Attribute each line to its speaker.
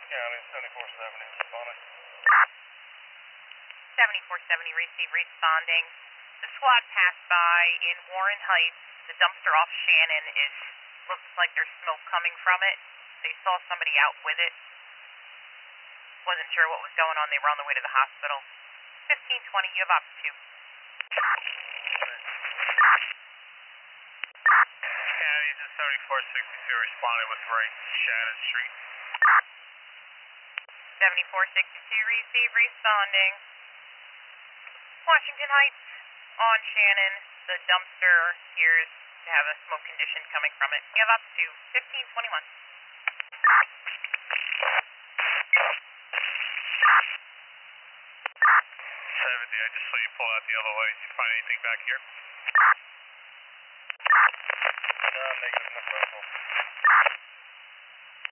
Speaker 1: County, 7470, responding.
Speaker 2: 7470, receive, responding. The squad passed by in Warren Heights. The dumpster off Shannon looks like there's smoke coming from it. They saw somebody out with it. Wasn't sure what was going on. They were on the way to the hospital. 1520, you have up to.
Speaker 1: County, 7462, responding with Ray, Shannon Street.
Speaker 2: 7462, receive, responding. Washington Heights on Shannon. The dumpster appears to have a smoke condition coming from it. You have up to 1521.
Speaker 1: 70, I just saw you pull out the other way. Did you find anything back here? Negative, no phone call.